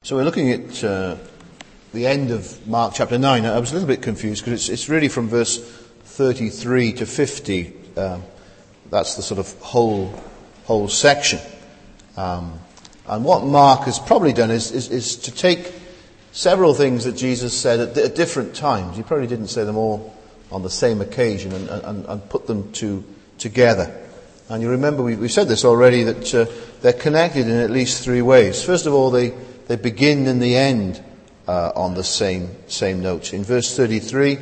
So we're looking at the end of Mark chapter 9. I was a little bit confused because it's really from verse 33 to 50. That's the sort of whole section. And what Mark has probably done is to take several things that Jesus said at different times. He probably didn't say them all on the same occasion and put them together. And you remember we've said this already, that they're connected in at least three ways. First of all, they begin and the end on the same note. In verse 33,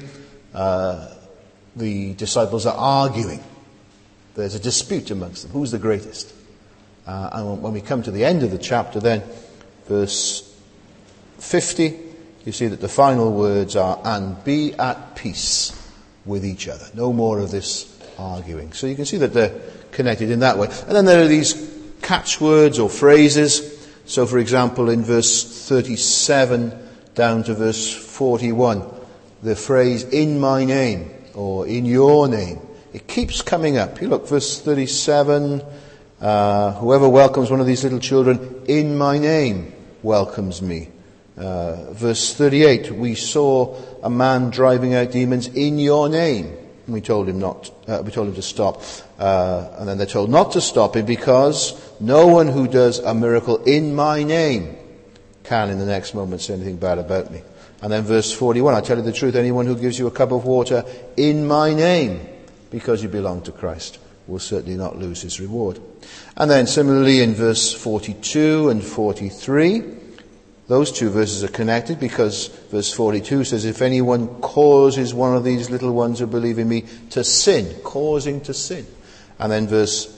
the disciples are arguing. There's a dispute amongst them. Who's the greatest? And when we come to the end of the chapter then, verse 50, you see that the final words are, "And be at peace with each other." No more of this arguing. So you can see that they're connected in that way. And then there are these catchwords or phrases. So for example, in verse 37 down to verse 41, the phrase, "in my name," or "in your name," it keeps coming up. You look, verse 37, "Whoever welcomes one of these little children in my name welcomes me." Verse 38, "We saw a man driving out demons in your name." And we told him to stop. And then they're told not to stop him because no one who does a miracle in my name can in the next moment say anything bad about me. And then verse 41, "I tell you the truth, anyone who gives you a cup of water in my name, because you belong to Christ, will certainly not lose his reward." And then similarly in verse 42 and 43, those two verses are connected because verse 42 says, "If anyone causes one of these little ones who believe in me to sin," causing to sin. And then verse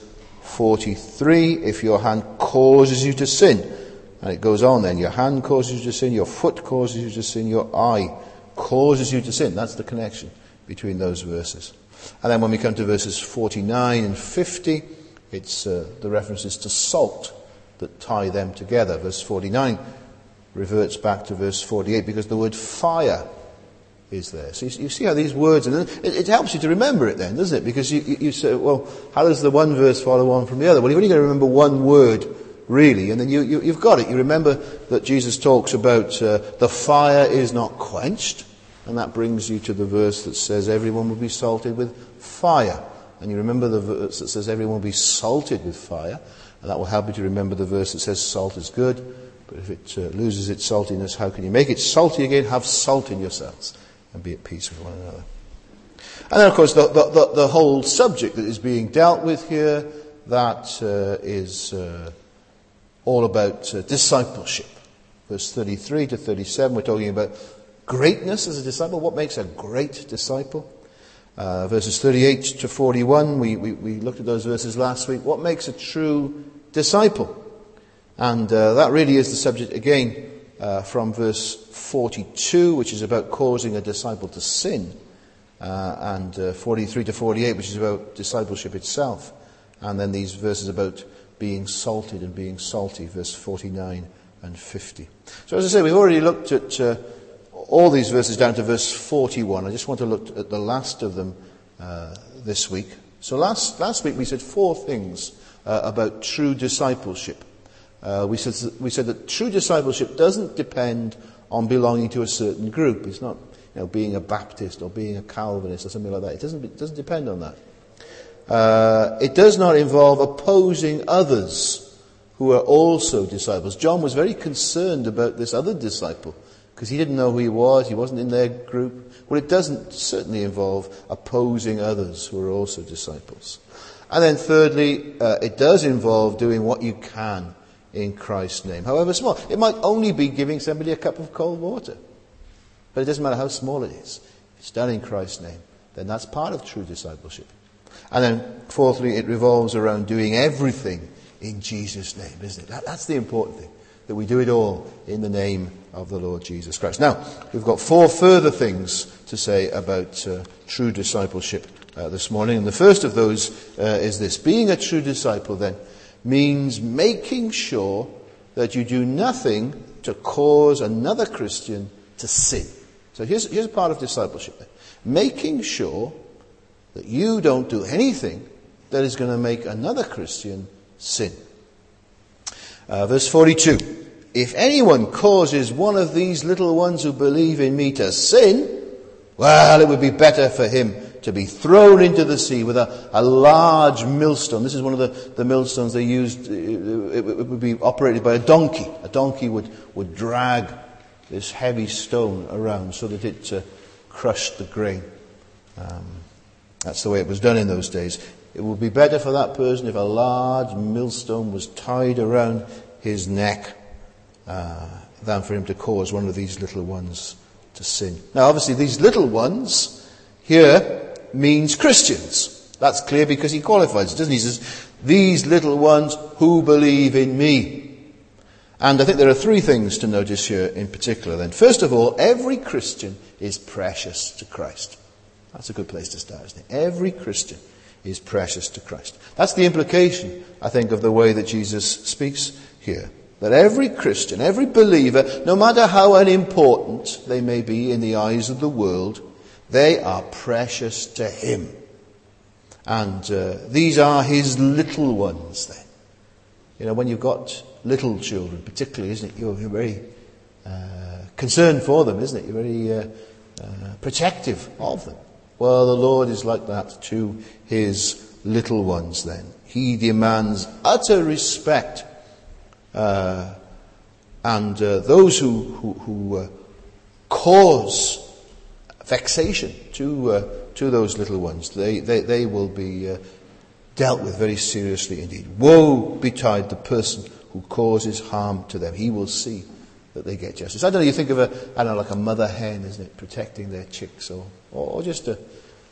43, "If your hand causes you to sin," and it goes on then, "your hand causes you to sin, your foot causes you to sin, your eye causes you to sin." That's the connection between those verses. And then when we come to verses 49 and 50, it's the references to salt that tie them together. Verse 49 reverts back to verse 48 because the word fire is there. So you see how these words, and it helps you to remember it then, doesn't it? Because you say, well, how does the one verse follow on from the other? Well, you've only got to remember one word, really, and then you've got it. You remember that Jesus talks about the fire is not quenched, and that brings you to the verse that says everyone will be salted with fire. And you remember the verse that says everyone will be salted with fire, and that will help you to remember the verse that says salt is good, but if it loses its saltiness, how can you make it salty again? Have salt in yourselves and be at peace with one another. And then, of course, the whole subject that is being dealt with here, that is all about discipleship. Verse 33 to 37, we're talking about greatness as a disciple. What makes a great disciple? Verses 38 to 41, we looked at those verses last week. What makes a true disciple? And that really is the subject again from verse 42, which is about causing a disciple to sin, and 43 to 48, which is about discipleship itself. And then these verses about being salted and being salty, verse 49 and 50. So as I say, we've already looked at all these verses down to verse 41. I just want to look at the last of them this week. So last week we said four things about true discipleship. We said that true discipleship doesn't depend on belonging to a certain group. It's not, being a Baptist or being a Calvinist or something like that. It doesn't depend on that. It does not involve opposing others who are also disciples. John was very concerned about this other disciple because he didn't know who he was. He wasn't in their group. Well, it doesn't certainly involve opposing others who are also disciples. And then thirdly, it does involve doing what you can in Christ's name, however small. It might only be giving somebody a cup of cold water, but it doesn't matter how small it is. If it's done in Christ's name, then that's part of true discipleship. And then fourthly, it revolves around doing everything in Jesus' name, isn't it? That's the important thing, that we do it all in the name of the Lord Jesus Christ. Now, we've got four further things to say about true discipleship this morning, and the first of those is this. Being a true disciple, then, means making sure that you do nothing to cause another Christian to sin. So here's a part of discipleship. Making sure that you don't do anything that is going to make another Christian sin. Verse 42. if anyone causes one of these little ones who believe in me to sin, well, it would be better for him to be thrown into the sea with a large millstone. This is one of the millstones they used. It would be operated by a donkey. A donkey would drag this heavy stone around so that it crushed the grain. That's the way it was done in those days. It would be better for that person if a large millstone was tied around his neck than for him to cause one of these little ones to sin. Now, obviously, these little ones here means Christians. That's clear because he qualifies it, doesn't he? He says, these little ones who believe in me. And I think there are three things to notice here in particular then. First of all, every Christian is precious to Christ. That's a good place to start, isn't it? Every Christian is precious to Christ. That's the implication, I think, of the way that Jesus speaks here. That every Christian, every believer, no matter how unimportant they may be in the eyes of the world, they are precious to him. And these are his little ones then. You know, when you've got little children, particularly, isn't it? You're very concerned for them, isn't it? You're very protective of them. Well, the Lord is like that to his little ones then. He demands utter respect. And those who cause vexation to those little ones, they will be dealt with very seriously indeed. Woe betide the person who causes harm to them. He will see that they get justice. I don't know, you think of like a mother hen, isn't it, protecting their chicks, or just a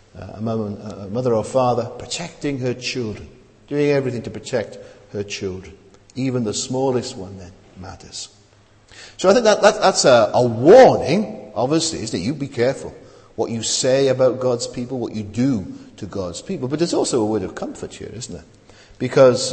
mother or father protecting her children, doing everything to protect her children. Even the smallest one then matters. So I think that's a warning, obviously, is that you be careful what you say about God's people, what you do to God's people. But there's also a word of comfort here, isn't there? Because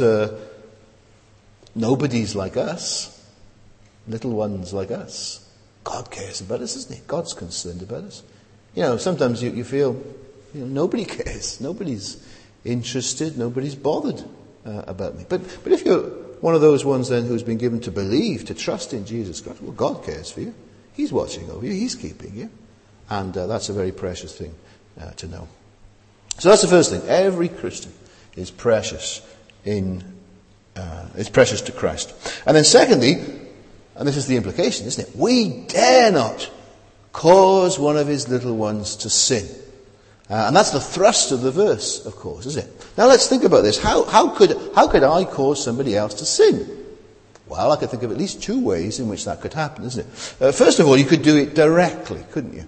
nobody's like us. Little ones like us. God cares about us, isn't he? God's concerned about us. You know, sometimes you feel, nobody cares. Nobody's interested. Nobody's bothered about me. But if you're one of those ones then who's been given to believe, to trust in Jesus Christ, well, God cares for you. He's watching over you. He's keeping you. And that's a very precious thing to know. So that's the first thing. Every Christian is precious is precious to Christ. And then secondly, and this is the implication, isn't it? We dare not cause one of his little ones to sin. And that's the thrust of the verse, of course, isn't it? Now let's think about this. How could I cause somebody else to sin? Well, I could think of at least two ways in which that could happen, isn't it? First of all, you could do it directly, couldn't you?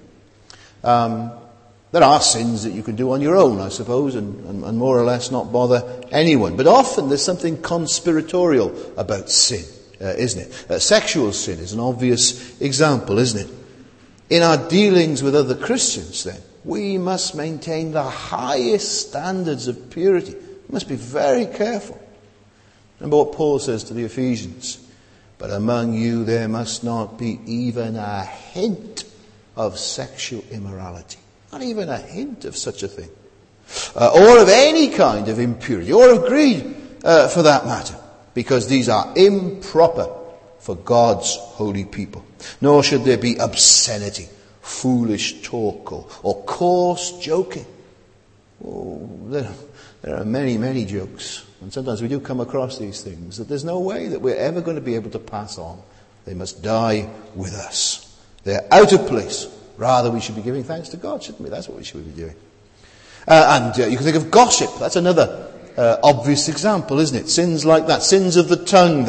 There are sins that you can do on your own, I suppose, and more or less not bother anyone. But often there's something conspiratorial about sin, isn't it? Sexual sin is an obvious example, isn't it? In our dealings with other Christians, then, we must maintain the highest standards of purity. We must be very careful. Remember what Paul says to the Ephesians. But among you there must not be even a hint of sexual immorality. Not even a hint of such a thing. Or of any kind of impurity. Or of greed, for that matter. Because these are improper for God's holy people. Nor should there be obscenity, foolish talk, or coarse joking. Oh, there are many, many jokes. And sometimes we do come across these things that there's no way that we're ever going to be able to pass on. They must die with us. They're out of place. Rather, we should be giving thanks to God, shouldn't we? That's what we should be doing. And you can think of gossip. That's another obvious example, isn't it? Sins like that. Sins of the tongue,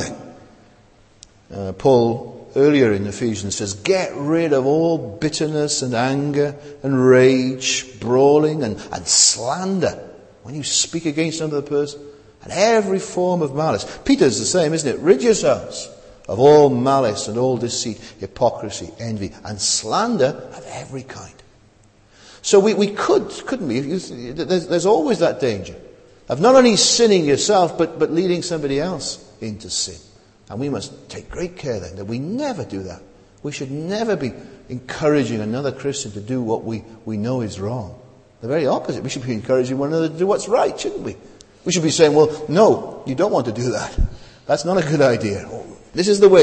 then. Paul, earlier in Ephesians, says, get rid of all bitterness and anger and rage, brawling and slander. When you speak against another person, and every form of malice. Peter's the same, isn't it? Rid yourselves of all malice and all deceit, hypocrisy, envy, and slander of every kind. So we couldn't we? There's always that danger of not only sinning yourself, but leading somebody else into sin. And we must take great care then that we never do that. We should never be encouraging another Christian to do what we know is wrong. The very opposite. We should be encouraging one another to do what's right, shouldn't we? We should be saying, well, no, you don't want to do that. That's not a good idea. This is the way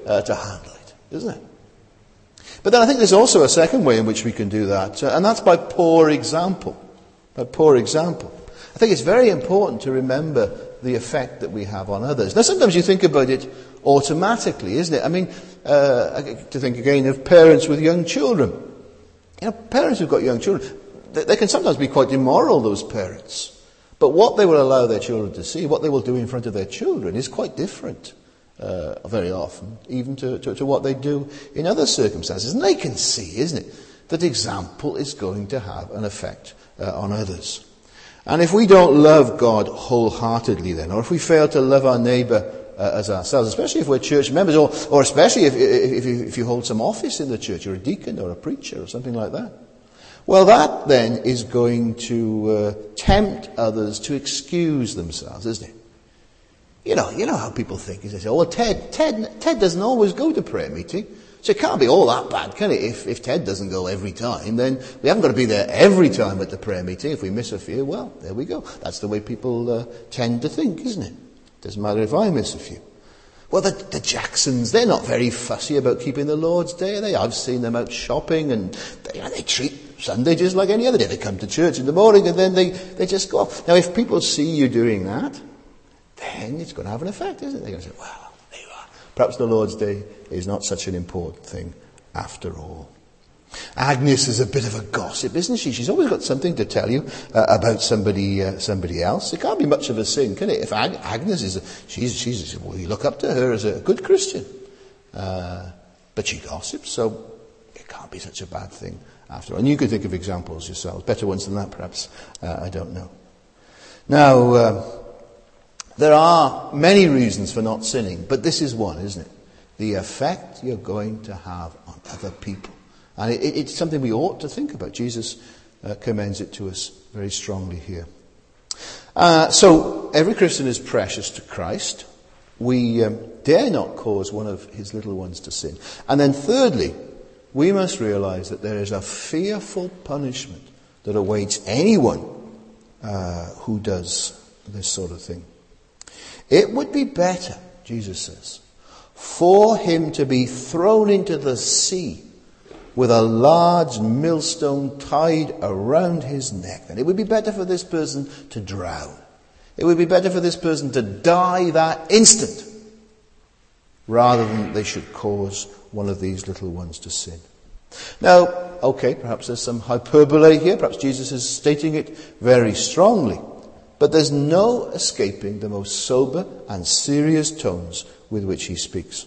to handle it, isn't it? But then I think there's also a second way in which we can do that, and that's by poor example. By poor example. I think it's very important to remember the effect that we have on others. Now, sometimes you think about it automatically, isn't it? I mean, to think again of parents with young children. You know, parents who've got young children, they can sometimes be quite immoral, those parents. But what they will allow their children to see, what they will do in front of their children, is quite different, very often, even to what they do in other circumstances. And they can see, isn't it, that example is going to have an effect on others. And if we don't love God wholeheartedly then, or if we fail to love our neighbour as ourselves, especially if we're church members, or especially if you hold some office in the church, you're a deacon or a preacher or something like that, well, that then is going to tempt others to excuse themselves, isn't it? You know how people think. They say, "Oh, well, Ted doesn't always go to prayer meeting, so it can't be all that bad, can it? If Ted doesn't go every time, then we haven't got to be there every time at the prayer meeting. If we miss a few, well, there we go. That's the way people tend to think, isn't it? Doesn't matter if I miss a few." Well, the Jacksons, they're not very fussy about keeping the Lord's Day, are they? I've seen them out shopping, and they treat Sunday just like any other day. They come to church in the morning, and then they just go off. Now, if people see you doing that, then it's going to have an effect, isn't it? They're going to say, "Well, there you are. Perhaps the Lord's Day is not such an important thing after all." Agnes is a bit of a gossip, isn't she? She's always got something to tell you about somebody else. It can't be much of a sin, can it? If Agnes is, well, you look up to her as a good Christian, but she gossips, so it can't be such a bad thing after all. And you could think of examples yourselves, better ones than that, perhaps. I don't know. Now, there are many reasons for not sinning, but this is one, isn't it? The effect you're going to have on other people. And it's something we ought to think about. Jesus commends it to us very strongly here. So, every Christian is precious to Christ. We dare not cause one of his little ones to sin. And then thirdly, we must realize that there is a fearful punishment that awaits anyone who does this sort of thing. It would be better, Jesus says, for him to be thrown into the sea with a large millstone tied around his neck. And it would be better for this person to drown. It would be better for this person to die that instant, rather than they should cause one of these little ones to sin. Now, okay, perhaps there's some hyperbole here. Perhaps Jesus is stating it very strongly. But there's no escaping the most sober and serious tones with which he speaks.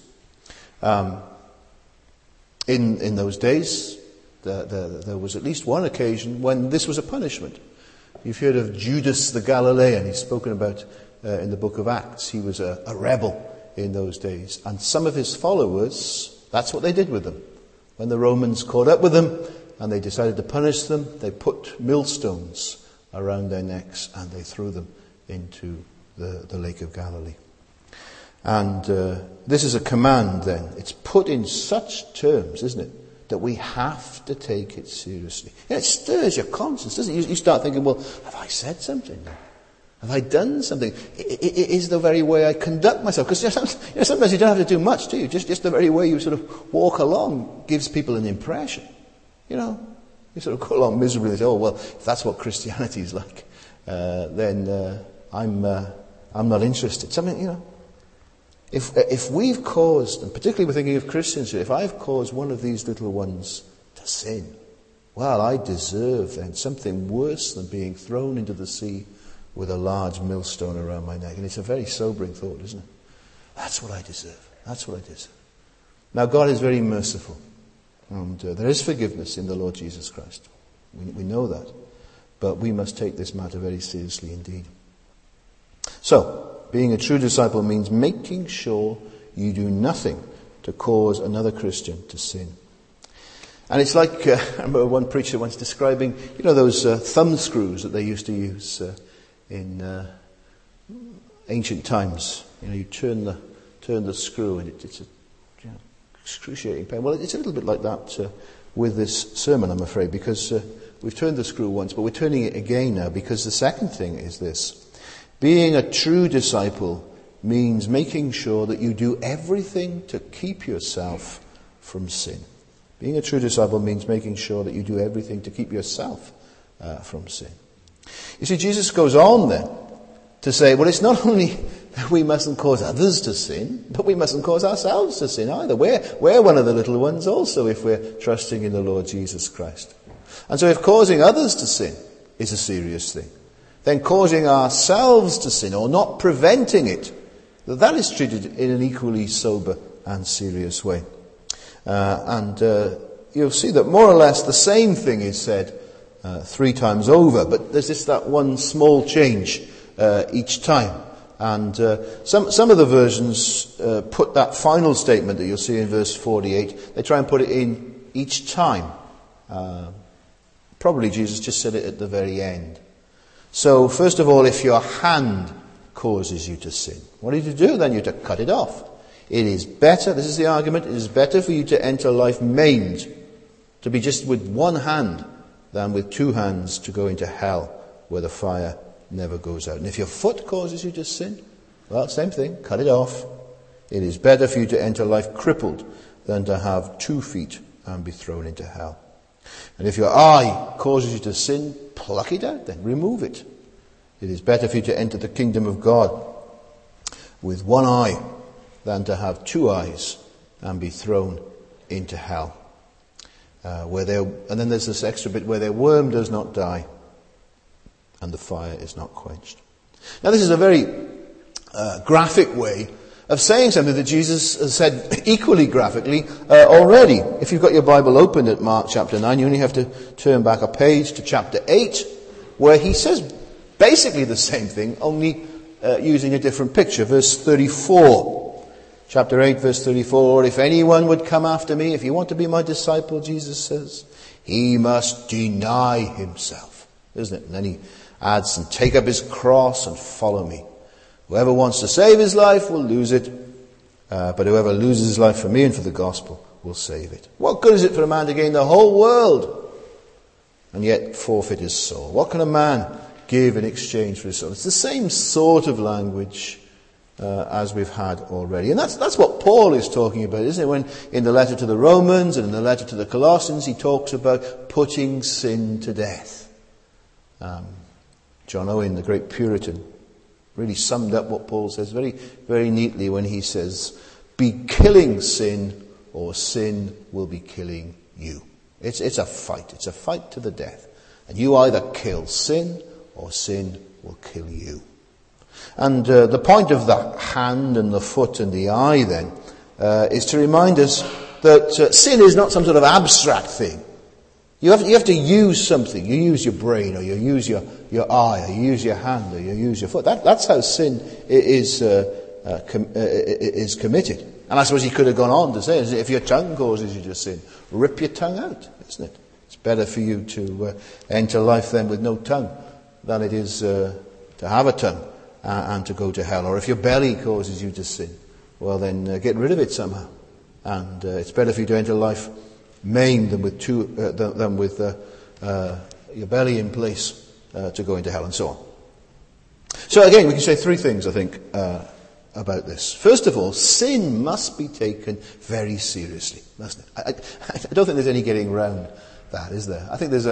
In those days, there was at least one occasion when this was a punishment. You've heard of Judas the Galilean. He's spoken about in the book of Acts. He was a rebel in those days. And some of his followers, that's what they did with them. When the Romans caught up with them and they decided to punish them, they put millstones around their necks and they threw them into the Lake of Galilee. And this is a command then. It's put in such terms, isn't it, that we have to take it seriously. It stirs your conscience, doesn't it? You start thinking, well, have I said something? Have I done something? Is the very way I conduct myself? Because sometimes you don't have to do much, do you? Just the very way you sort of walk along gives people an impression. You sort of go along miserably and say, oh, well, if that's what Christianity is like, then I'm not interested. Something, If we've caused, and particularly we're thinking of Christians here, if I've caused one of these little ones to sin, well, I deserve then something worse than being thrown into the sea with a large millstone around my neck. And it's a very sobering thought, isn't it? That's what I deserve. That's what I deserve. Now, God is very merciful. And there is forgiveness in the Lord Jesus Christ. We know that. But we must take this matter very seriously indeed. So, being a true disciple means making sure you do nothing to cause another Christian to sin. And it's like, I remember one preacher once describing, those thumb screws that they used to use in ancient times. You turn the screw and it's excruciating pain. Well, it's a little bit like that with this sermon, I'm afraid, because we've turned the screw once, but we're turning it again now, because the second thing is this. Being a true disciple means making sure that you do everything to keep yourself from sin. Being a true disciple means making sure that you do everything to keep yourself from sin. You see, Jesus goes on then to say, well, it's not only that we mustn't cause others to sin, but we mustn't cause ourselves to sin either. We're one of the little ones also if we're trusting in the Lord Jesus Christ. And so if causing others to sin is a serious thing, then causing ourselves to sin or not preventing it, that is treated in an equally sober and serious way. And you'll see that more or less the same thing is said 3 times over, but there's just that one small change each time. And some of the versions put that final statement that you'll see in verse 48, they try and put it in each time. Probably Jesus just said it at the very end. So first of all, if your hand causes you to sin, what are you to do? Then you're to cut it off. It is better, this is the argument, it is better for you to enter life maimed, to be just with one hand, than with 2 hands to go into hell, where the fire never goes out. And if your foot causes you to sin, well, same thing, cut it off. It is better for you to enter life crippled than to have 2 feet and be thrown into hell. And if your eye causes you to sin, pluck it out then, remove it. It is better for you to enter the kingdom of God with 1 eye than to have 2 eyes and be thrown into hell. And then there's this extra bit where their worm does not die and the fire is not quenched. Now this is a very graphic way of saying something that Jesus has said equally graphically already. If you've got your Bible open at Mark chapter 9, you only have to turn back a page to chapter 8, where he says basically the same thing, only using a different picture. Verse 34. Chapter 8, verse 34, if anyone would come after me, if you want to be my disciple, Jesus says, he must deny himself. Isn't it? And then he adds, and take up his cross and follow me. Whoever wants to save his life will lose it, but whoever loses his life for me and for the gospel will save it. What good is it for a man to gain the whole world and yet forfeit his soul? What can a man give in exchange for his soul? It's the same sort of language as we've had already. And that's what Paul is talking about, isn't it? When in the letter to the Romans and in the letter to the Colossians, he talks about putting sin to death. John Owen, the great Puritan, really summed up what Paul says very, very neatly when he says, be killing sin or sin will be killing you. It's a fight. It's a fight to the death. And you either kill sin or sin will kill you. And the point of the hand and the foot and the eye then is to remind us that sin is not some sort of abstract thing. You have to use something. You use your brain, or you use your eye, or you use your hand, or you use your foot. That's how sin is committed. And I suppose he could have gone on to say, if your tongue causes you to sin, rip your tongue out, isn't it? It's better for you to enter life then with no tongue than it is to have a tongue and to go to hell. Or if your belly causes you to sin, well then get rid of it somehow. And it's better for you to enter life maimed than with your belly in place to go into hell, and so on. So again, we can say 3 things, I think, about this. First of all, sin must be taken very seriously, mustn't it? I don't think there's any getting around that, is there? I think there's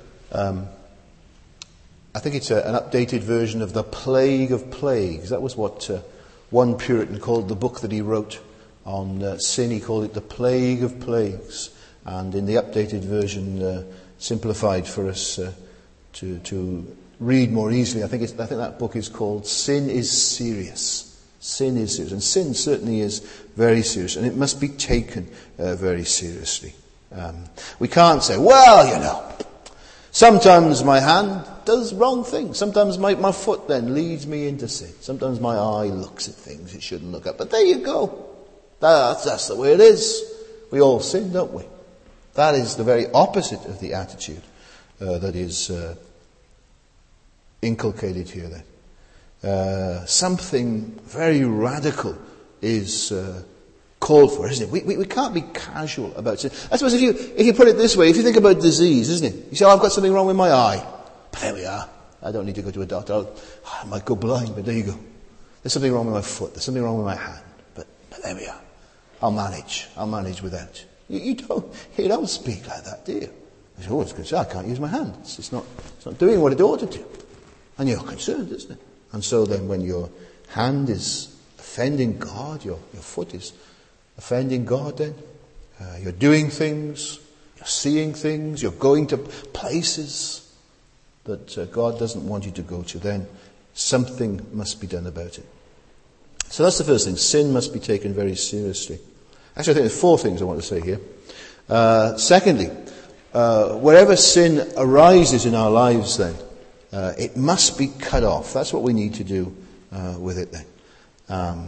I think it's an updated version of the Plague of Plagues. That was what one Puritan called the book that he wrote on sin. He called it the Plague of Plagues. And in the updated version, simplified for us to read more easily, I think that book is called Sin is Serious. Sin is serious. And sin certainly is very serious. And it must be taken very seriously. We can't say, well, sometimes my hand does wrong things. Sometimes my foot then leads me into sin. Sometimes my eye looks at things it shouldn't look at. But there you go. That's the way it is. We all sin, don't we? That is the very opposite of the attitude that is inculcated here then. Something very radical is called for, isn't it? We can't be casual about sin. I suppose if you put it this way, if you think about disease, isn't it? You say, I've got something wrong with my eye. But there we are. I don't need to go to a doctor. I might go blind, but there you go. There's something wrong with my foot. There's something wrong with my hand. But there we are. I'll manage without. You don't speak like that, do you? You say, it's good. I can't use my hand. It's not doing what it ought to do. And you're concerned, isn't it? And so then when your hand is offending God, your foot is offending God then, you're doing things, you're seeing things, you're going to places that God doesn't want you to go to, then something must be done about it. So that's the first thing. Sin must be taken very seriously. Actually, I think there's 4 things I want to say here. Secondly, wherever sin arises in our lives then, it must be cut off. That's what we need to do with it then.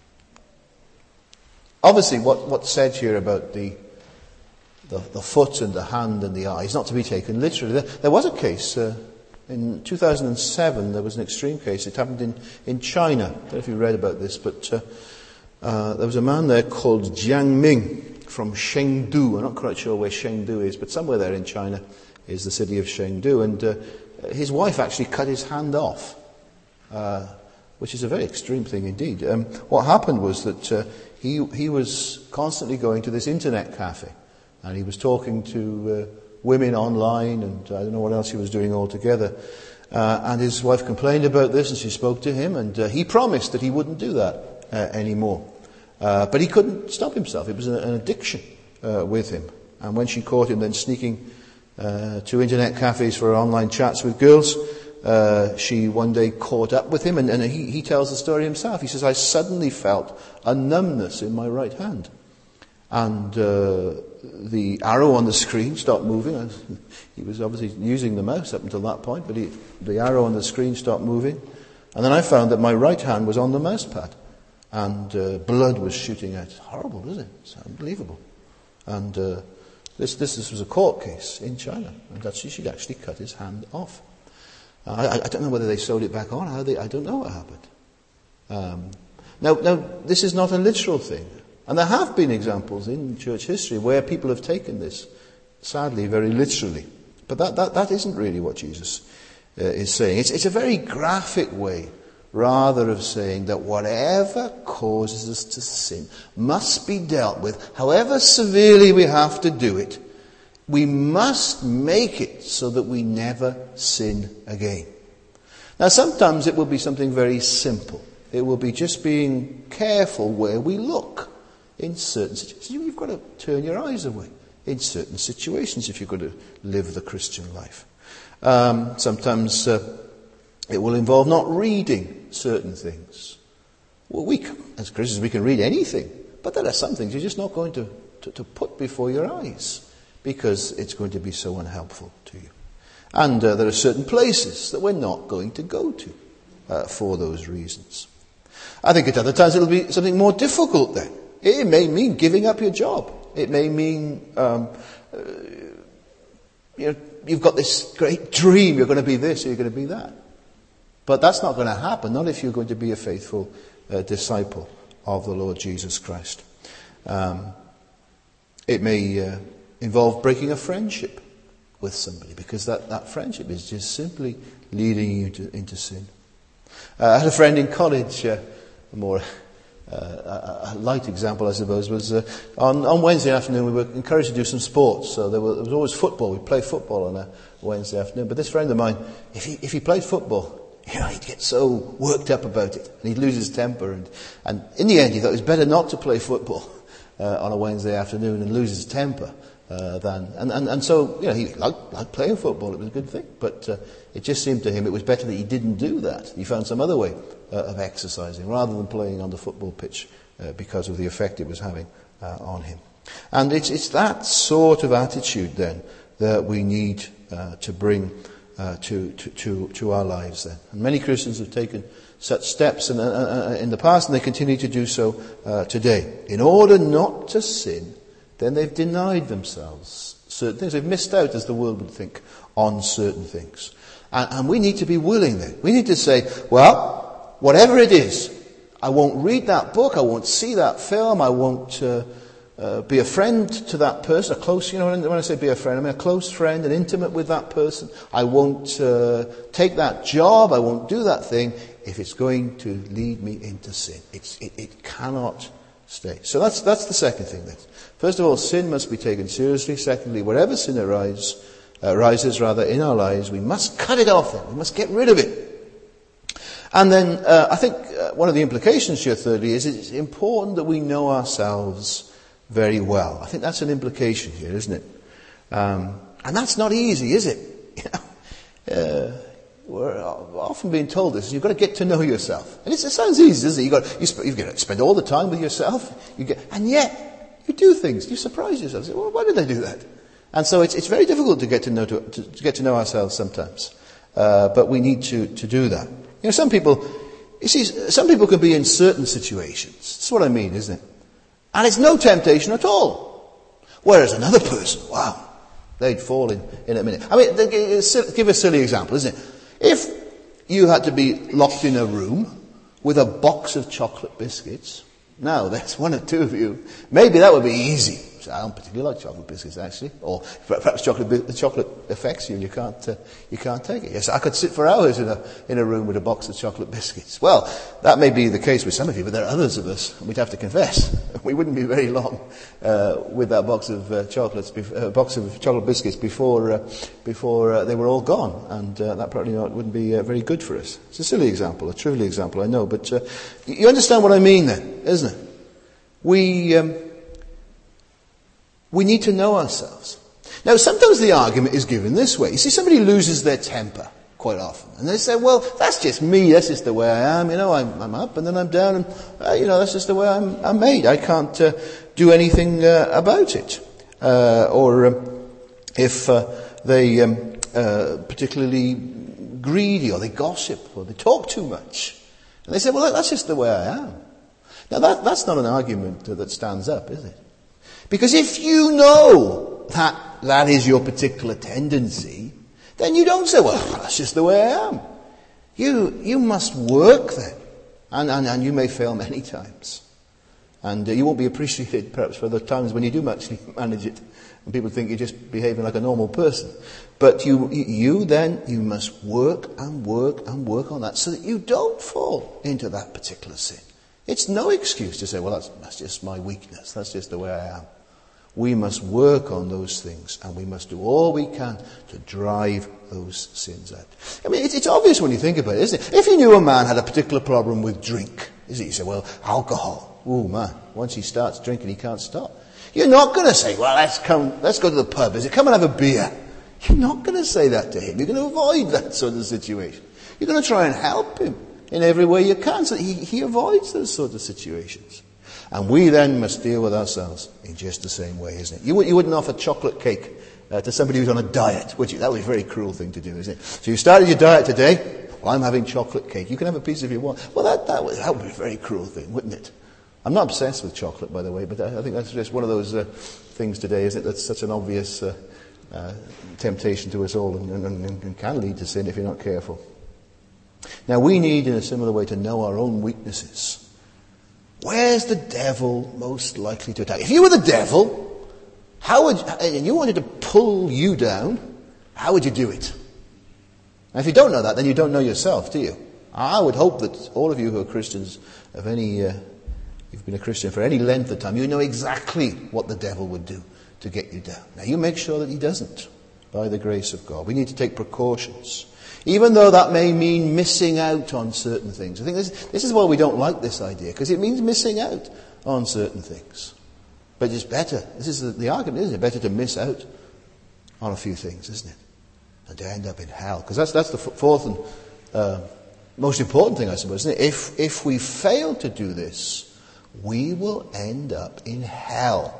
Obviously, what's said here about the foot and the hand and the eye is not to be taken literally. There was a case in 2007. There was an extreme case. It happened in China. I don't know if you read about this, but there was a man there called Jiang Ming from Chengdu. I'm not quite sure where Chengdu is, but somewhere there in China is the city of Chengdu. And his wife actually cut his hand off, which is a very extreme thing indeed. What happened was that he was constantly going to this internet cafe, and he was talking to women online, and I don't know what else he was doing altogether. And his wife complained about this, and she spoke to him, and he promised that he wouldn't do that anymore. But he couldn't stop himself. It was an addiction with him. And when she caught him then sneaking to internet cafes for online chats with girls, she one day caught up with him, and he tells the story himself. He says, I suddenly felt a numbness in my right hand. And the arrow on the screen stopped moving. He was obviously using the mouse up until that point, but the arrow on the screen stopped moving. And then I found that my right hand was on the mouse pad. And blood was shooting out. It's horrible, isn't it? It's unbelievable. And this was a court case in China. And she'd actually cut his hand off. I don't know whether they sewed it back on. I don't know what happened. Now, this is not a literal thing. And there have been examples in church history where people have taken this, sadly, very literally. But that isn't really what Jesus is saying. It's a very graphic way, rather, of saying that whatever causes us to sin must be dealt with, however severely we have to do it. We must make it so that we never sin again. Now, sometimes it will be something very simple. It will be just being careful where we look in certain situations. You've got to turn your eyes away in certain situations if you're going to live the Christian life. Sometimes it will involve not reading certain things. Well, as Christians, we can read anything, but there are some things you're just not going to put before your eyes because it's going to be so unhelpful to you. And there are certain places that we're not going to go to for those reasons. I think at other times it'll be something more difficult then. It may mean giving up your job. It may mean you've got this great dream, you're going to be this or you're going to be that. But that's not going to happen, not if you're going to be a faithful disciple of the Lord Jesus Christ. It may involve breaking a friendship with somebody, because that friendship is just simply leading you into sin. I had a friend in college, a light example, I suppose, was on Wednesday afternoon we were encouraged to do some sports. So there was always football. We'd play football on a Wednesday afternoon. But this friend of mine, if he played football, he'd get so worked up about it, and he'd lose his temper. And in the end, he thought it was better not to play football on a Wednesday afternoon and lose his temper so he liked playing football. It was a good thing, but it just seemed to him it was better that he didn't do that. He found some other way of exercising rather than playing on the football pitch because of the effect it was having on him. And it's that sort of attitude then that we need to bring to our lives then. And many Christians have taken such steps in the past, and they continue to do so today. In order not to sin, then they've denied themselves certain things. They've missed out, as the world would think, on certain things. And we need to be willing then. We need to say, well, whatever it is, I won't read that book, I won't see that film, I won't be a friend to that person, a close, when I say be a friend, I mean a close friend and intimate with that person. I won't take that job, I won't do that thing if it's going to lead me into sin. It cannot stay. So that's the second thing then. First of all, sin must be taken seriously. Secondly, wherever sin arises in our lives, we must cut it off then. We must get rid of it. And then I think one of the implications here, thirdly, is it's important that we know ourselves very well. I think that's an implication here, isn't it? And that's not easy, is it? We're often being told this. You've got to get to know yourself. And it sounds easy, doesn't it? You've got to spend all the time with yourself. And yet, you do things. You surprise yourself. You say, well, why did I do that? And so it's very difficult to get to know ourselves sometimes. But we need to do that. Some people can be in certain situations. That's what I mean, isn't it? And it's no temptation at all. Whereas another person, wow, they'd fall in a minute. I mean, give a silly example, isn't it? If you had to be locked in a room with a box of chocolate biscuits, now there's one or two of you, maybe that would be easy. I don't particularly like chocolate biscuits, actually. Or perhaps the chocolate affects you and you can't take it. Yes, I could sit for hours in a room with a box of chocolate biscuits. Well, that may be the case with some of you, but there are others of us, and we'd have to confess, we wouldn't be very long with that box of chocolate biscuits before they were all gone, and that probably wouldn't be very good for us. It's a silly example, a trivial example, I know, but you understand what I mean then, isn't it? We need to know ourselves. Now, sometimes the argument is given this way. You see, somebody loses their temper quite often. And they say, well, that's just me. That's just the way I am. I'm up and then I'm down. And, that's just the way I'm made. I can't do anything about it. Or if they particularly greedy, or they gossip, or they talk too much. And they say, well, that's just the way I am. Now, that's not an argument that stands up, is it? Because if you know that is your particular tendency, then you don't say, well, that's just the way I am. You must work then. And you may fail many times. And you won't be appreciated perhaps for the times when you do actually manage it. And people think you're just behaving like a normal person. But you must work and work and work on that so that you don't fall into that particular sin. It's no excuse to say, well, that's just my weakness. That's just the way I am. We must work on those things, and we must do all we can to drive those sins out. I mean, it's obvious when you think about it, isn't it? If you knew a man had a particular problem with drink, you say, well, alcohol. Oh, man, once he starts drinking, he can't stop. You're not going to say, well, let's go to the pub. Come and have a beer. You're not going to say that to him. You're going to avoid that sort of situation. You're going to try and help him in every way you can so that he avoids those sort of situations. And we then must deal with ourselves in just the same way, isn't it? You wouldn't offer chocolate cake to somebody who's on a diet, would you? That would be a very cruel thing to do, isn't it? So you started your diet today. Well, I'm having chocolate cake. You can have a piece if you want. Well, that would be a very cruel thing, wouldn't it? I'm not obsessed with chocolate, by the way, but I think that's just one of those things today, isn't it? That's such an obvious temptation to us all and can lead to sin if you're not careful. Now, we need, in a similar way, to know our own weaknesses. Where's the devil most likely to attack? If you were the devil, and you wanted to pull you down, how would you do it? Now, if you don't know that, then you don't know yourself, do you? I would hope that all of you who are Christians of you've been a Christian for any length of time, you know exactly what the devil would do to get you down. Now, you make sure that he doesn't, by the grace of God. We need to take precautions. Even though that may mean missing out on certain things. I think this is why we don't like this idea, because it means missing out on certain things. But it's better, this is the argument, isn't it? Better to miss out on a few things, isn't it? Than to end up in hell. Because that's the fourth and most important thing, I suppose, isn't it? If we fail to do this, we will end up in hell.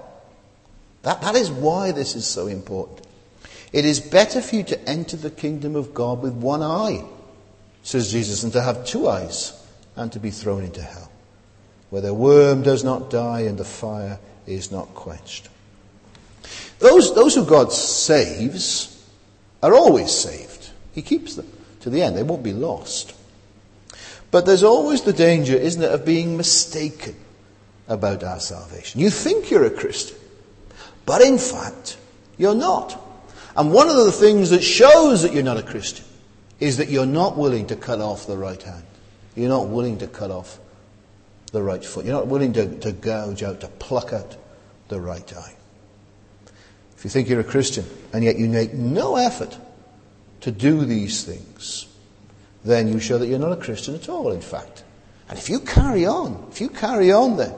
That is why this is so important. It is better for you to enter the kingdom of God with one eye, says Jesus, than to have two eyes and to be thrown into hell, where the worm does not die and the fire is not quenched. Those who God saves are always saved. He keeps them to the end. They won't be lost. But there's always the danger, isn't it, of being mistaken about our salvation. You think you're a Christian, but in fact, you're not. And one of the things that shows that you're not a Christian is that you're not willing to cut off the right hand you're not willing to cut off the right foot. You're not willing to gouge out, to pluck out the right eye. If you think you're a Christian and yet you make no effort to do these things, then you show that you're not a Christian at all, in fact. And if you carry on then,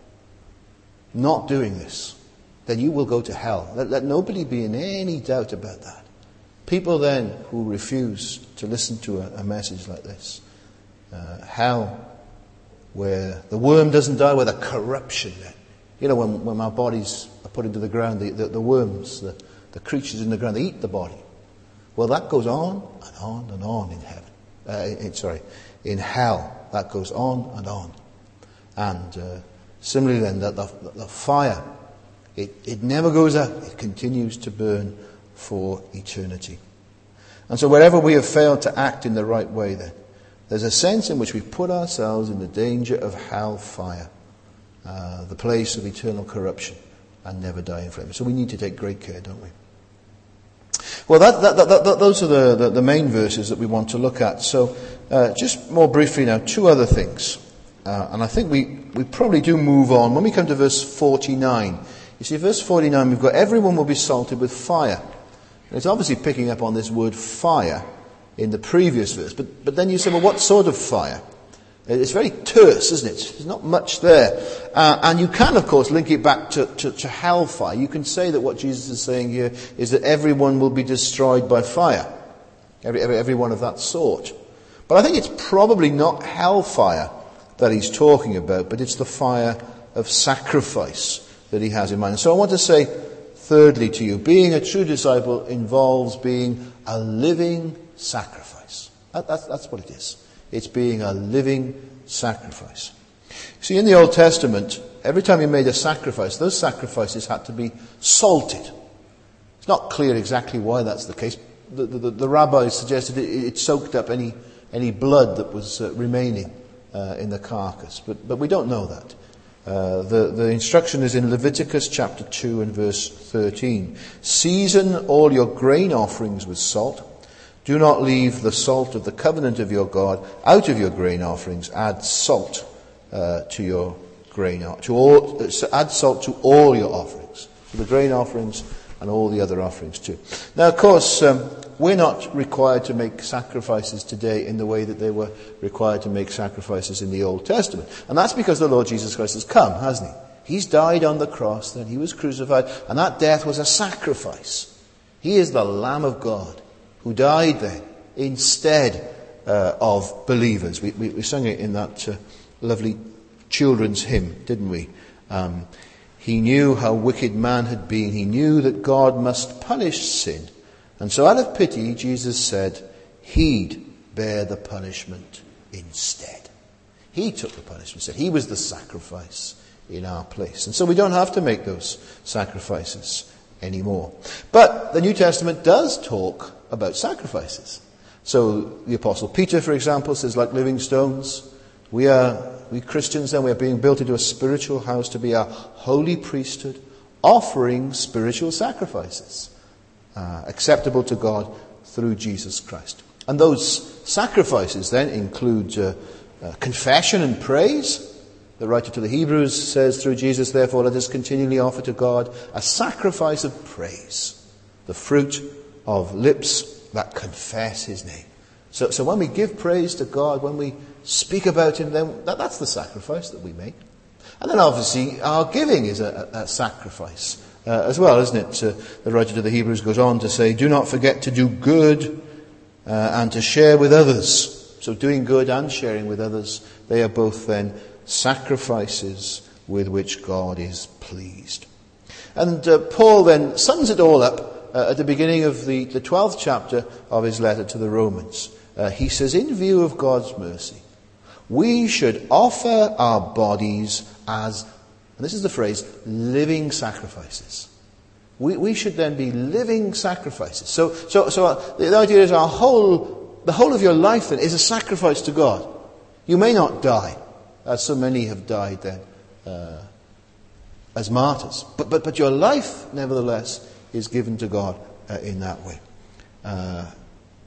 not doing this, then you will go to hell. Let nobody be in any doubt about that. People then who refuse to listen to a message like this, hell, where the worm doesn't die, where the corruption then. You know, when our bodies are put into the ground, the worms, the creatures in the ground, they eat the body. Well, that goes on and on and on in heaven. In hell, that goes on and on. And similarly then, the fire, it never goes out. It continues to burn for eternity. And so wherever we have failed to act in the right way then, there's a sense in which we put ourselves in the danger of hell fire, the place of eternal corruption and never dying flame. So we need to take great care, don't we? Well, those are the main verses that we want to look at. So just more briefly now, two other things. And I think we probably do move on. When we come to verse 49, you see, verse 49, we've got everyone will be salted with fire. And it's obviously picking up on this word fire in the previous verse. But then you say, well, what sort of fire? It's very terse, isn't it? There's not much there. And you can, of course, link it back to hellfire. You can say that what Jesus is saying here is that everyone will be destroyed by fire. Everyone of that sort. But I think it's probably not hellfire that he's talking about, but it's the fire of sacrifice that he has in mind. So I want to say, thirdly to you, being a true disciple involves being a living sacrifice. That's what it is. It's being a living sacrifice. See, in the Old Testament, every time you made a sacrifice, those sacrifices had to be salted. It's not clear exactly why that's the case. The rabbis suggested it soaked up any blood that was remaining in the carcass. But we don't know that. The instruction is in Leviticus chapter 2 and verse 13. Season all your grain offerings with salt. Do not leave the salt of the covenant of your God out of your grain offerings. Add salt to your grain add salt to all your offerings, to the grain offerings and all the other offerings too. Now, of course, we're not required to make sacrifices today in the way that they were required to make sacrifices in the Old Testament, and that's because the Lord Jesus Christ has come, hasn't he? He's died on the cross, then he was crucified, and that death was a sacrifice. He is the Lamb of God who died then instead of believers. We sang it in that lovely children's hymn, didn't we? He knew how wicked man had been. He knew that God must punish sin. And so out of pity, Jesus said, he'd bear the punishment instead. He took the punishment instead. He was the sacrifice in our place. And so we don't have to make those sacrifices anymore. But the New Testament does talk about sacrifices. So the Apostle Peter, for example, says, like living stones, we Christians then, we are being built into a spiritual house to be a holy priesthood, offering spiritual sacrifices, acceptable to God through Jesus Christ. And those sacrifices then include confession and praise. The writer to the Hebrews says, through Jesus, therefore, let us continually offer to God a sacrifice of praise, the fruit of lips that confess his name. So when we give praise to God, when we speak about him, then that's the sacrifice that we make. And then obviously our giving is a sacrifice as well, isn't it? The writer to the Hebrews goes on to say, do not forget to do good and to share with others. So doing good and sharing with others, they are both then sacrifices with which God is pleased. And Paul then sums it all up at the beginning of the 12th chapter of his letter to the Romans. He says, in view of God's mercy, we should offer our bodies as, and this is the phrase, living sacrifices. We should then be living sacrifices. So the idea is the whole of your life then is a sacrifice to God. You may not die, as so many have died then, as martyrs. But your life, nevertheless, is given to God in that way.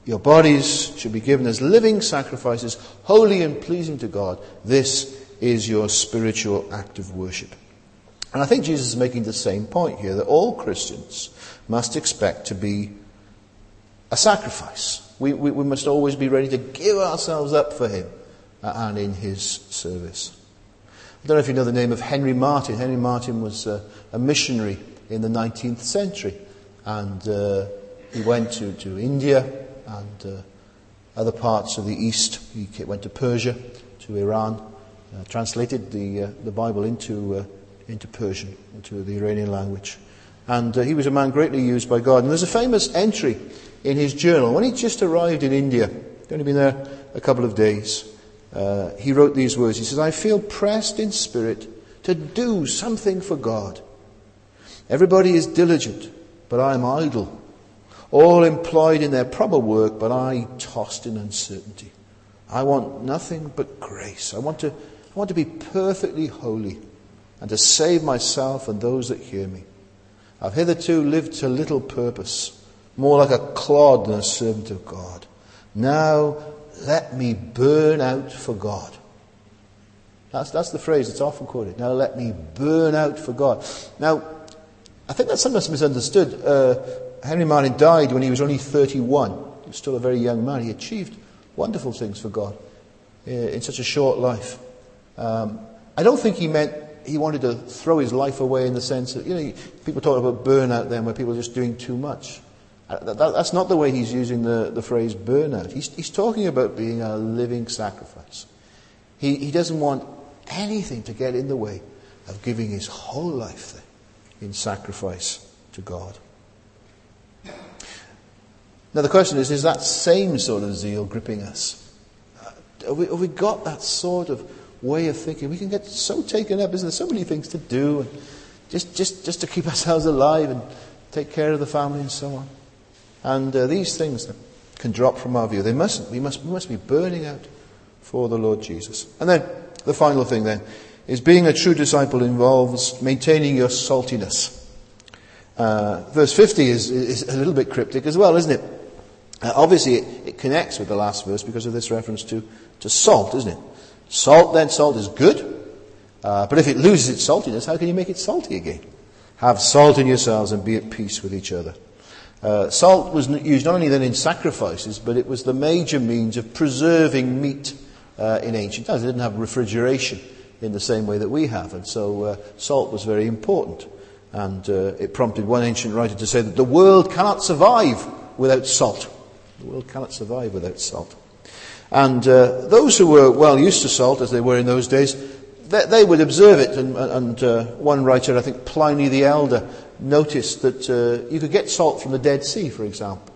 Your bodies should be given as living sacrifices, holy and pleasing to God. This is your spiritual act of worship. And I think Jesus is making the same point here, that all Christians must expect to be a sacrifice. We must always be ready to give ourselves up for him and in his service. I don't know if you know the name of Henry Martyn. Henry Martyn was a missionary in the 19th century. And he went to India and other parts of the East. He went to Persia, to Iran, translated the Bible into Persian, into the Iranian language. And he was a man greatly used by God. And there's a famous entry in his journal. When he just arrived in India, he'd only been there a couple of days, he wrote these words. He says, I feel pressed in spirit to do something for God. Everybody is diligent, but I am idle. All employed in their proper work, but I tossed in uncertainty. I want nothing but grace. I want to be perfectly holy and to save myself and those that hear me. I've hitherto lived to little purpose, more like a clod than a servant of God. Now let me burn out for God. That's the phrase that's often quoted. Now let me burn out for God. Now, I think that's sometimes misunderstood. Henry Martyn died when he was only 31. He was still a very young man. He achieved wonderful things for God in such a short life. I don't think he meant he wanted to throw his life away in the sense that, people talk about burnout then, where people are just doing too much. That's not the way he's using the phrase burnout. He's talking about being a living sacrifice. He doesn't want anything to get in the way of giving his whole life there in sacrifice to God. Now the question is that same sort of zeal gripping us? Have we got that sort of way of thinking? We can get so taken up, isn't there? So many things to do, and just to keep ourselves alive and take care of the family and so on. And these things can drop from our view. We must be burning out for the Lord Jesus. And then the final thing then is being a true disciple involves maintaining your saltiness. Verse 50 is a little bit cryptic as well, isn't it? Obviously it connects with the last verse because of this reference to salt, isn't it? Salt is good, but if it loses its saltiness, how can you make it salty again? Have salt in yourselves and be at peace with each other. Salt was used not only then in sacrifices, but it was the major means of preserving meat in ancient times. They didn't have refrigeration in the same way that we have, and so salt was very important. And it prompted one ancient writer to say that the world cannot survive without salt. The world cannot survive without salt. And those who were well used to salt, as they were in those days, they would observe it. And one writer, I think Pliny the Elder, noticed that you could get salt from the Dead Sea, for example.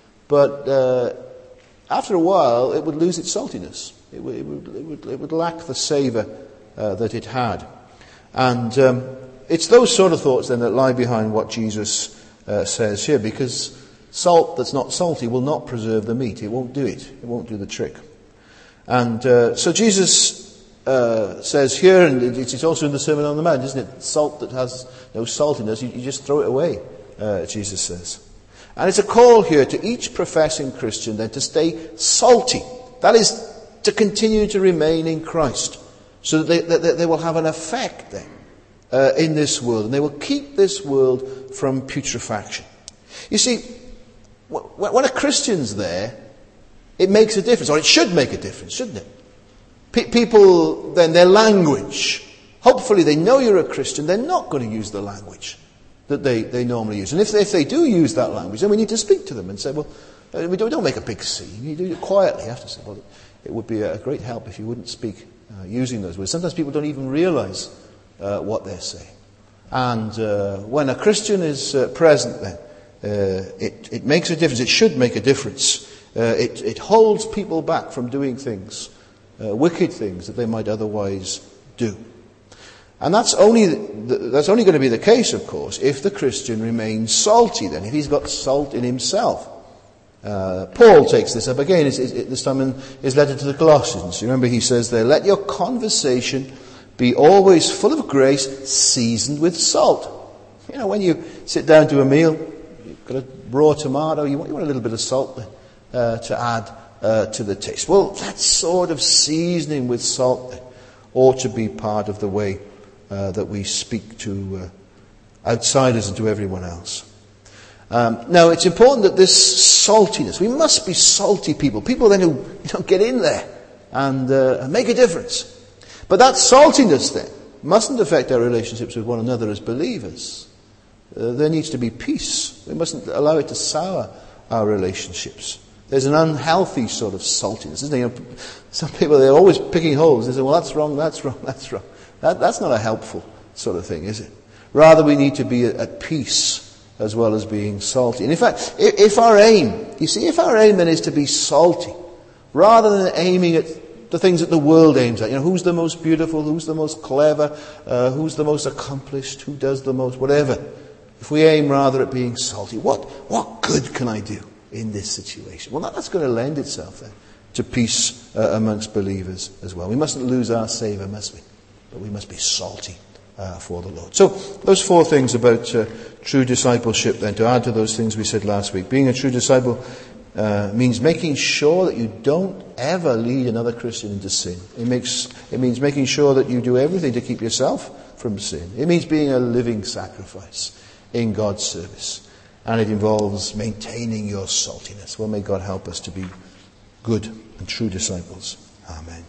But after a while, it would lose its saltiness. It would lack the savour that it had. And it's those sort of thoughts then that lie behind what Jesus says here, because salt that's not salty will not preserve the meat. It won't do it. It won't do the trick. And so Jesus says here, and it's also in the Sermon on the Mount, isn't it? Salt that has no saltiness, you just throw it away, Jesus says. And it's a call here to each professing Christian then to stay salty. That is, to continue to remain in Christ, so that they will have an effect then in this world, and they will keep this world from putrefaction. You see, when a Christian's there, it makes a difference, or it should make a difference, shouldn't it? People, then, their language, hopefully they know you're a Christian, they're not going to use the language that they normally use. And if they do use that language, then we need to speak to them and say, well, we don't make a big scene. You do it quietly. You have to say, well, it would be a great help if you wouldn't speak using those words. Sometimes people don't even realize what they're saying. And when a Christian is present, then, it makes a difference. It should make a difference. It holds people back from doing things, wicked things that they might otherwise do. And that's only going to be the case, of course, if the Christian remains salty, then, if he's got salt in himself. Paul takes this up again, this time in his letter to the Colossians. You remember he says there, let your conversation be always full of grace, seasoned with salt. When you sit down to a meal, you've got a raw tomato, you want a little bit of salt to add to the taste. Well, that sort of seasoning with salt ought to be part of the way that we speak to outsiders and to everyone else. Now, it's important that this saltiness, we must be salty people then who get in there and make a difference. But that saltiness then mustn't affect our relationships with one another as believers. There needs to be peace. We mustn't allow it to sour our relationships. There's an unhealthy sort of saltiness, isn't there? Some people, they're always picking holes. They say, well, that's wrong. That's not a helpful sort of thing, is it? Rather, we need to be at peace as well as being salty. And in fact, if our aim then is to be salty, rather than aiming at the things that the world aims at, who's the most beautiful, who's the most clever, who's the most accomplished, who does the most, whatever. If we aim rather at being salty, what good can I do in this situation? Well, that's going to lend itself then to peace amongst believers as well. We mustn't lose our savour, must we? But we must be salty for the Lord. So, those 4 things about true discipleship then, to add to those things we said last week. Being a true disciple means making sure that you don't ever lead another Christian into sin. It means making sure that you do everything to keep yourself from sin. It means being a living sacrifice in God's service. And it involves maintaining your saltiness. Well, may God help us to be good and true disciples. Amen.